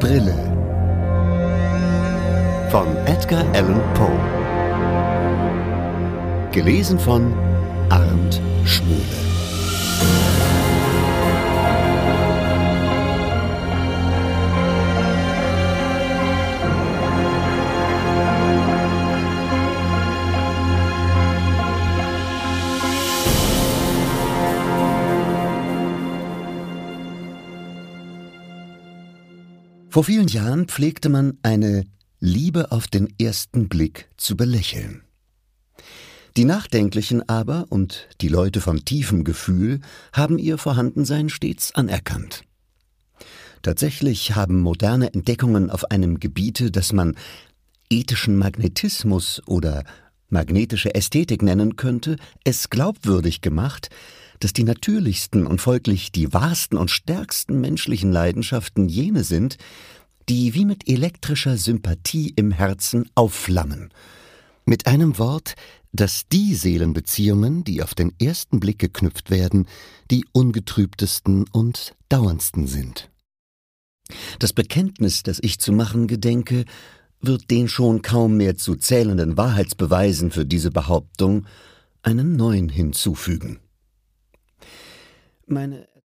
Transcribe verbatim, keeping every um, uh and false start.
Brille von Edgar Allan Poe. Gelesen von Arndt Schmule. Vor vielen Jahren pflegte man eine Liebe auf den ersten Blick zu belächeln. Die Nachdenklichen aber und die Leute von tiefem Gefühl haben ihr Vorhandensein stets anerkannt. Tatsächlich haben moderne Entdeckungen auf einem Gebiete, das man ethischen Magnetismus oder magnetische Ästhetik nennen könnte, es glaubwürdig gemacht, dass die natürlichsten und folglich die wahrsten und stärksten menschlichen Leidenschaften jene sind, die wie mit elektrischer Sympathie im Herzen aufflammen. Mit einem Wort, dass die Seelenbeziehungen, die auf den ersten Blick geknüpft werden, die ungetrübtesten und dauerndsten sind. Das Bekenntnis, das ich zu machen gedenke, wird den schon kaum mehr zu zählenden Wahrheitsbeweisen für diese Behauptung einen neuen hinzufügen. Meine